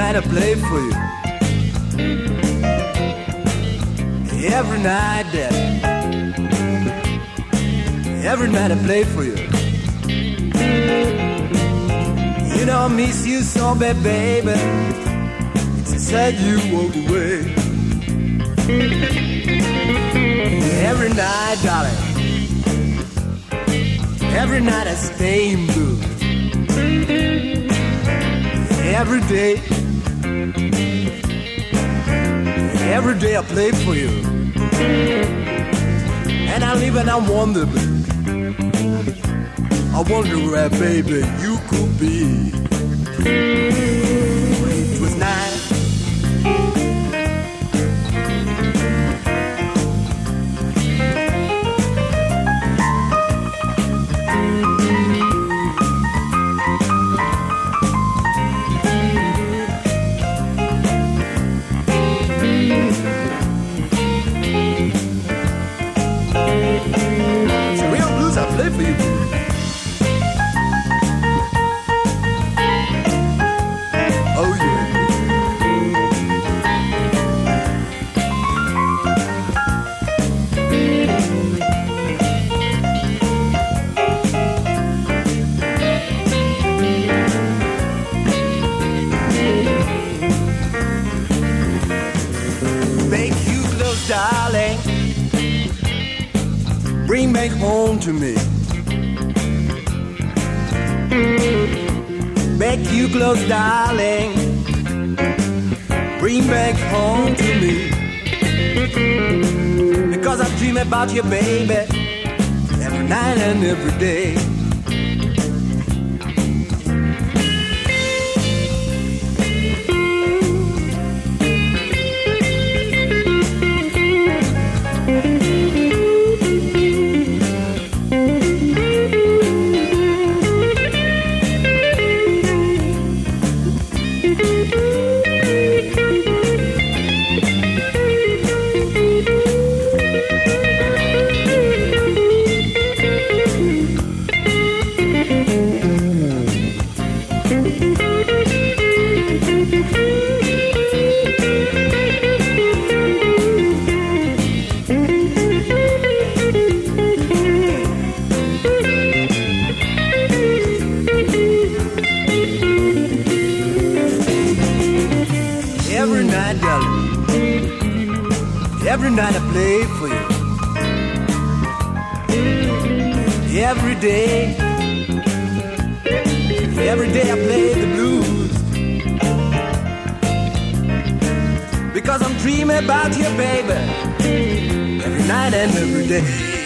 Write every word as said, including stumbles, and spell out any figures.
night I play for you. Every night, Daddy. Every night I play for you. You know I miss you so bad, baby. It's sad you walk away. Every night, darling. Every night I stay in blue. Every day. Every day I play for you. And I live and I wonder, baby. I wonder where, baby, you could be. It was nice. So real blues I play for you. Darling, bring back home to me. Back you close, darling. Bring back home to me. Because I dream about you, baby, every night and every day. Every night, darling, every night I play for you. Every day, every day I play the blues. Because I'm dreaming about you, baby, every night and every day.